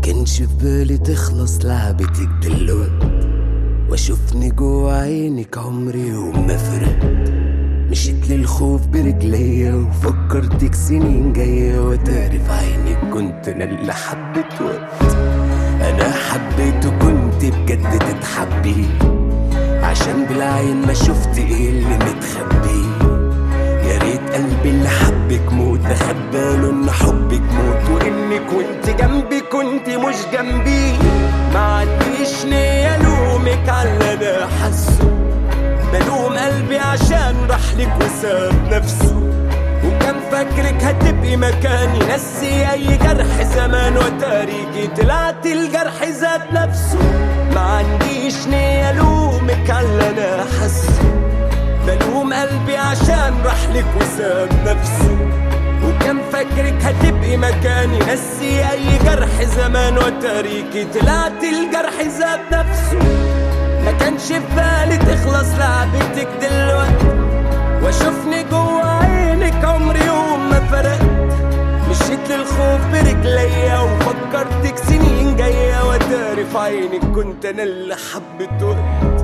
كانش في بالي تخلص لعبتك دلوقت، واشوفني جوا عينك عمري وما فرقت. مشيت للخوف برجليا وفكرتك سنين جاية، وتعرف عينك كنت انا اللي حبيت وقت. انا حبيت وكنت بجد تتحبي، عشان بالعين ما شفت ايه اللي متخبي. يا ريت قلبي اللي حبك موت اخباله ان حبك موت، وانك وانت جنبي كنت مش جنبي. ما عنديش نية الومك على اللي انا حاسه، بلوم قلبي عشان راحلك وساب نفسه. وكان فاكرك هتبقي مكاني، نسي اي جرح زمان وتاريخي، طلعت الجرح ذات نفسه. ما عنديش نية الومك على اللي انا حاسه، بلوم قلبي عشان راحلك وساب نفسه. وكان فاكرك هتبقي مكاني، نسي اي جرح زمان وتاريخي، طلعت الجرح ذات نفسه. ما كانش في بالي تخلص لعبتك دلوقتي، واشوفني جوا عينك عمري يوم ما فرقت. مشيت للخوف برجليا وفكرتك سنين جاية، وتاري في عينك كنت انا اللي حبيت وقت.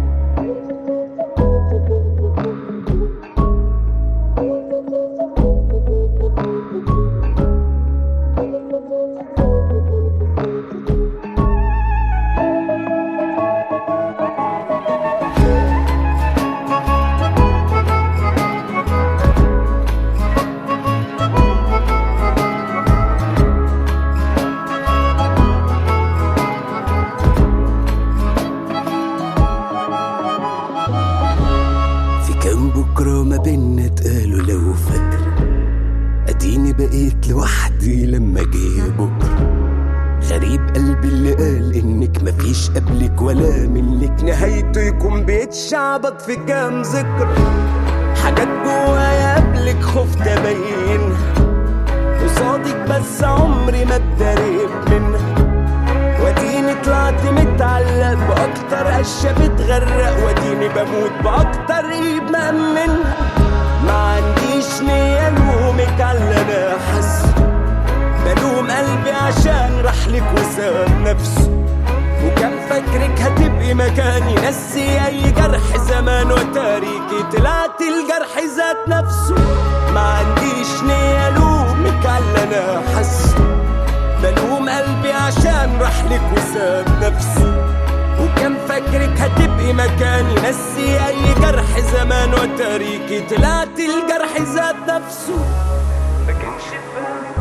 بكرة ما بينا اتقالوا لو فاكرة، اديني بقيت لوحدي لما جه بكرة. غريب قلبي اللي قال انك مفيش قبلك ولا منك، نهايته يكون بيتشعبط في كام ذكرى. حاجات جوايا قبلك خفت ابينها قصادك، بس عمري ما اتدريت منها. واديني طلعت متعلق باكتر اشياء بتغرق، واديني بموت باكتر ايد مأمنها. ما عنديش نية الومك على اللي انا حاسه، بلوم قلبي عشان راحلك وساب نفسه. وكان فاكرك هتبقي مكاني، نسي اي جرح زمان وتاريخي، طلعت الجرح ذات نفسه. ما عنديش نية الومك على اللي انا حاسه، بلوم قلبي عشان راحلك وساب نفسه. وكان فاكرك هتبقي مكاني، نسي اي جرح زمان وتاريخي، طلعت الجرح ذات نفسه. ما كانش في بالي